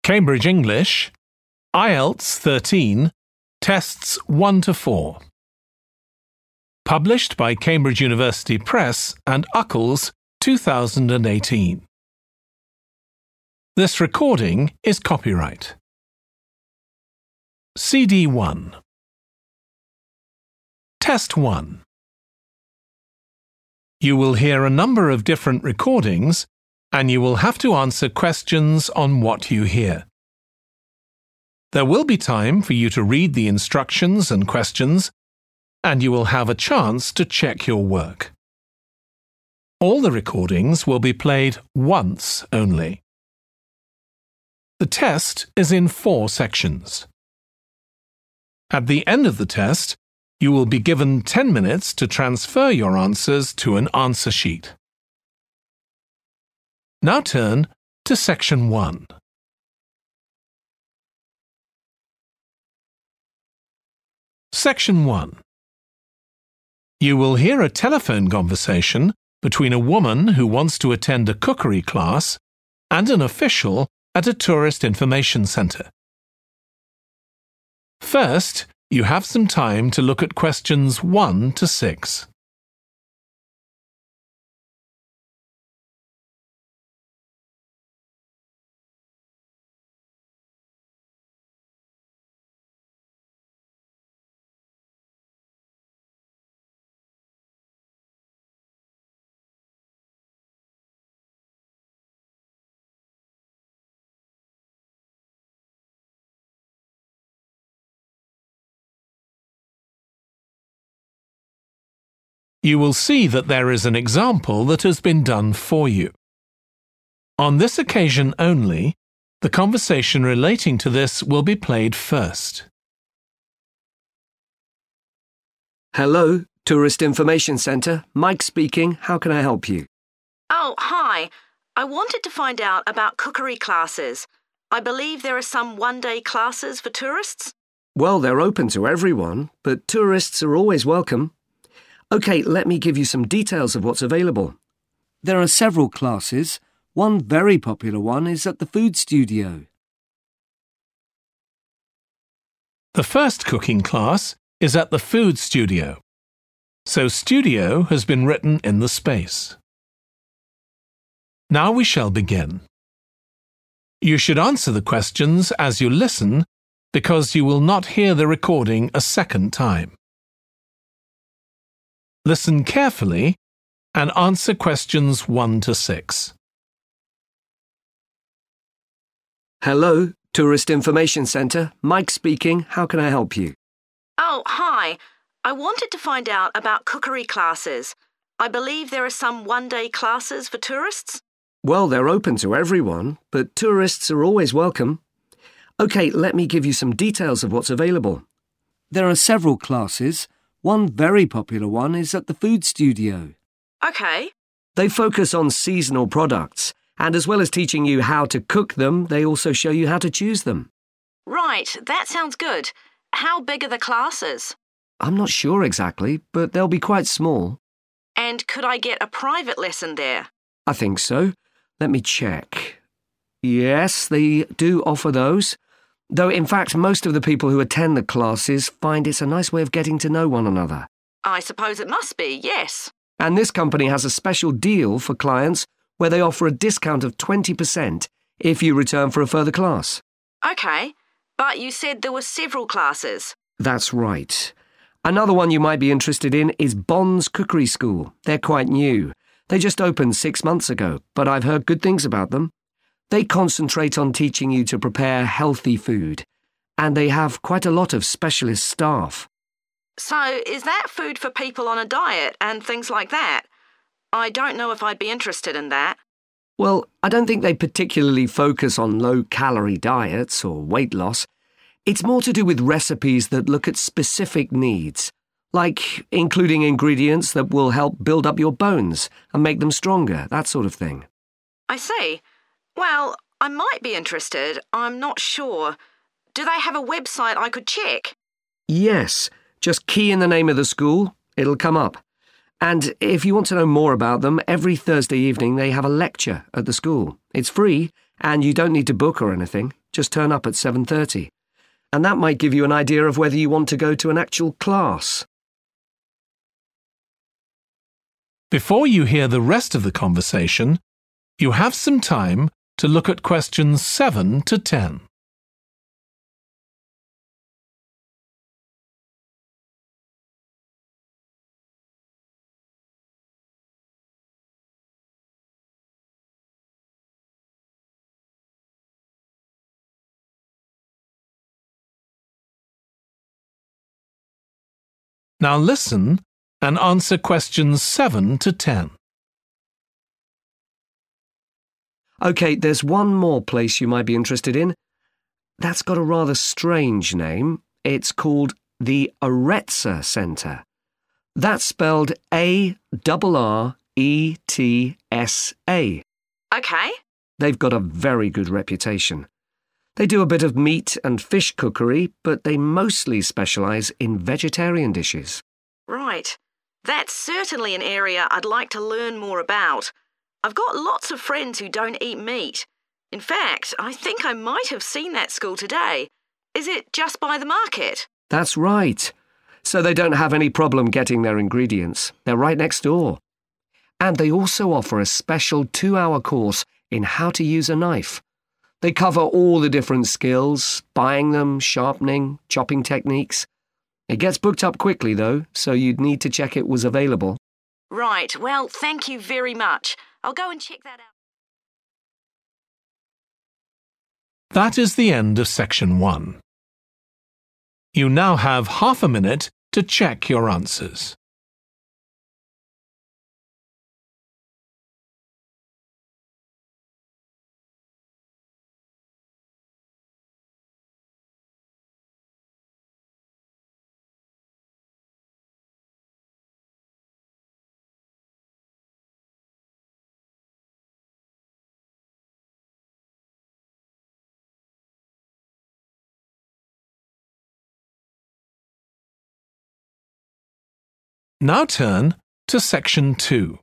Cambridge English, IELTS 13, Tests 1 to 4. Published by Cambridge University Press and Uckles, 2018. This recording is copyright. CD 1. Test 1. You will hear a number of different recordings and you will have to answer questions on what you hear. There will be time for you to read the instructions and questions, and you will have a chance to check your work. All the recordings will be played once only. The test is in 4 sections. At the end of the test, you will be given 10 minutes to transfer your answers to an answer sheet. Now turn to Section 1. Section 1. You will hear a telephone conversation between a woman who wants to attend a cookery class and an official at a tourist information centre. First, you have some time to look at questions 1 to 6. You will see that there is an example that has been done for you. On this occasion only, the conversation relating to this will be played first. Hello, Tourist Information Centre. Mike speaking. How can I help you? Oh, hi. I wanted to find out about cookery classes. I believe there are some one-day classes for tourists. Well, they're open to everyone, but tourists are always welcome. OK, let me give you some details of what's available. There are several classes. One very popular one is at the Food Studio. The first cooking class is at the Food Studio, so studio has been written in the space. Now we shall begin. You should answer the questions as you listen because you will not hear the recording a second time. Listen carefully and answer questions 1 to 6. Hello, Tourist Information Centre. Mike speaking. How can I help you? Oh, hi. I wanted to find out about cookery classes. I believe there are some one-day classes for tourists. Well, they're open to everyone, but tourists are always welcome. OK, let me give you some details of what's available. There are several classes. One very popular one is at the Food Studio. OK. They focus on seasonal products, and as well as teaching you how to cook them, they also show you how to choose them. Right, that sounds good. How big are the classes? I'm not sure exactly, but they'll be quite small. And could I get a private lesson there? I think so. Let me check. Yes, they do offer those. Though, in fact, most of the people who attend the classes find it's a nice way of getting to know one another. I suppose it must be, yes. And this company has a special deal for clients where they offer a discount of 20% if you return for a further class. OK, but you said there were several classes. That's right. Another one you might be interested in is Bond's Cookery School. They're quite new. They just opened 6 months ago, but I've heard good things about them. They concentrate on teaching you to prepare healthy food, and they have quite a lot of specialist staff. So, is that food for people on a diet and things like that? I don't know if I'd be interested in that. Well, I don't think they particularly focus on low-calorie diets or weight loss. It's more to do with recipes that look at specific needs, like including ingredients that will help build up your bones and make them stronger, that sort of thing. I see. Well, I might be interested. I'm not sure. Do they have a website I could check? Yes. Just key in the name of the school. It'll come up. And if you want to know more about them, every Thursday evening they have a lecture at the school. It's free, and you don't need to book or anything. Just turn up at 7:30. And that might give you an idea of whether you want to go to an actual class. Before you hear the rest of the conversation, you have some time to look at questions 7 to 10. Now listen and answer questions 7 to 10. OK, there's one more place you might be interested in. That's got a rather strange name. It's called the Aretsa Centre. That's spelled A-R-R-E-T-S-A. OK. They've got a very good reputation. They do a bit of meat and fish cookery, but they mostly specialise in vegetarian dishes. Right. That's certainly an area I'd like to learn more about. I've got lots of friends who don't eat meat. In fact, I think I might have seen that school today. Is it just by the market? That's right. So they don't have any problem getting their ingredients. They're right next door. And they also offer a special 2-hour course in how to use a knife. They cover all the different skills, buying them, sharpening, chopping techniques. It gets booked up quickly, though, so you'd need to check it was available. Right, well, thank you very much. I'll go and check that out. That is the end of section 1. You now have half a minute to check your answers. Now turn to section 2.